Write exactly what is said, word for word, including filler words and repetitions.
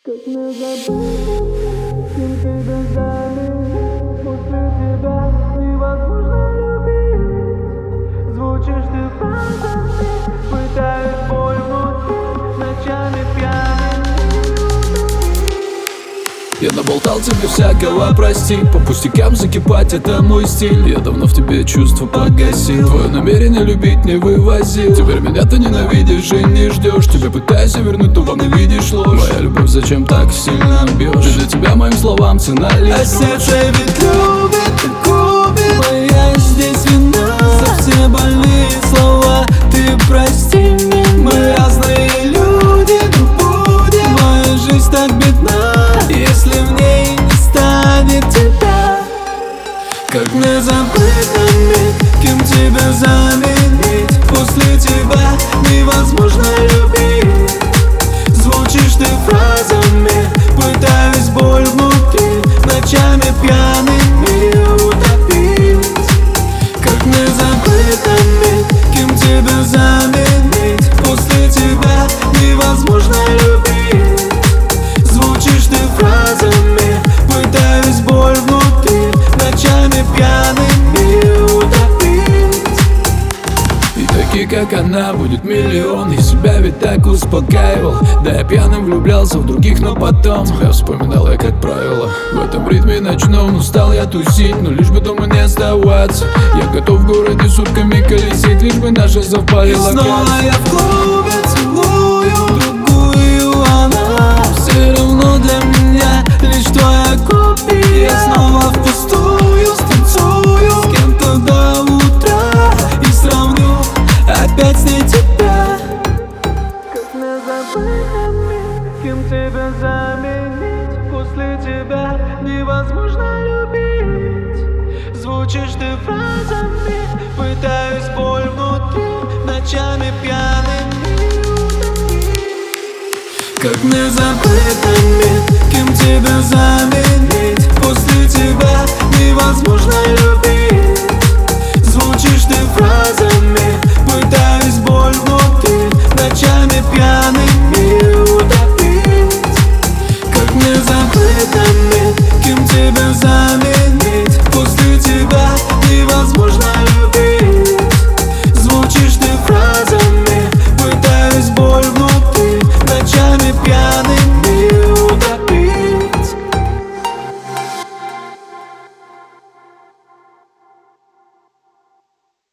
Как не забыть, кем тебя заменить. После тебя невозможно любить. Звучишь ты фразами, пытаюсь боль внутри, ночами пьяным. Я наболтал тебе всякого, прости. По пустякам закипать — это мой стиль. Я давно в тебе чувства погасил. Твое намерение любить не вывозил. Теперь меня ты ненавидишь и не ждешь. Тебя пытайся вернуть, но вам не видишь ложь. Моя любовь зачем так сильно бьешь? Ты для тебя моим словам цена лишь. А сердце ведь любит и губит. Моя здесь вина за все больные слова. Ты прости меня. Мы разные люди, но будет моя жизнь так бедна, если в ней не станет тебя. Как мне забыть на миг, кем тебя заменить. После тебя невозможно любить. Звучишь ты фразами, пытаюсь боль внутри, ночами пьяными утопить. Как мне забыть на миг, кем тебя заменить. После тебя невозможно любить. Звучишь ты фразами, пытаюсь боль внутри, ночами пьяными утопить. И такие, как она, будет миллион. Я себя ведь так успокаивал. Да, я пьяным влюблялся в других, но потом тебя вспоминал я, как правило. В этом ритме ночном устал я тусить, но лишь бы дома не оставаться. Я готов в городе сутками колесить, лишь бы наши совпали локации. Снова я в клубе целую другую, она все равно для меня лишь твоя копия. Я снова впустую станцую с кем-то до утра и сравню опять с ней тебя. Как не забыть на миг, кем тебя заменить. После тебя невозможно любить. Звучишь ты фразами, пытаюсь боль внутри, ночами пьяными утопить. Как мне забыть на миг, кем тебя заменить. После тебя невозможно любить.